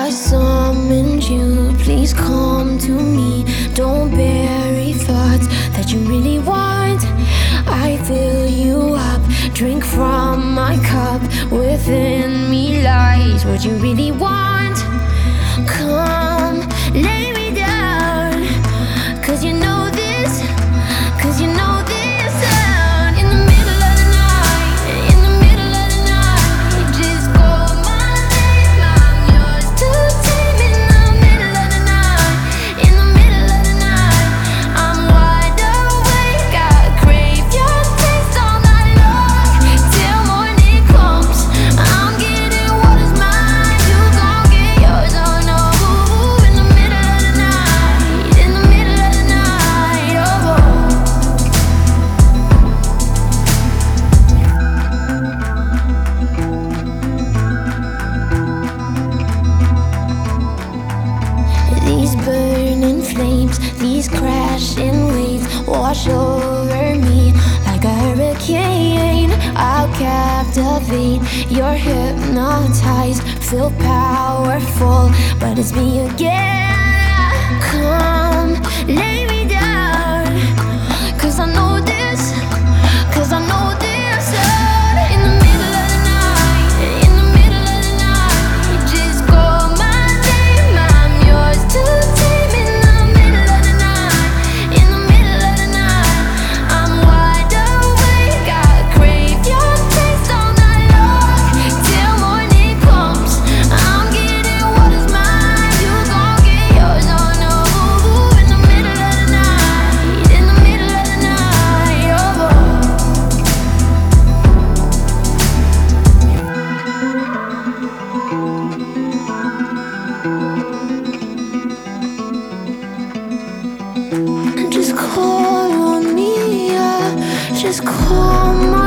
I summoned you, please come to me. Don't bury thoughts that you really want. I fill you up, drink from my cup. Within me lies what you really want. Come, lay me down, 'cause you know this, 'cause you know this sound. In the middle of the night, in the middle of the night, just call my name, I'm yours to tame. In the middle of the night, in the middle of the night, I'm wide awake, I crave your taste all night long. Till morning comes, I'm getting what is mine, you gon' get yours, oh no. In the middle of the night, in the middle of the night, oh. These burning flames, these crashing waves wash over me like a hurricane. I'll captivate, you're hypnotized, feel powerful, but it's me again. Come, lay me down, 'cause I know this, 'cause I know this sound. In the middle of the night, in the middle of the night, just call my name, I'm yours to tame. In the middle of the night, in the middle of the night, I'm wide awake, I crave your taste all night long. Till morning comes, I'm getting what is mine, you gon' get yours, oh no. In the middle of the night, in the middle of the night, oh. Just call on me, yeah. Just call my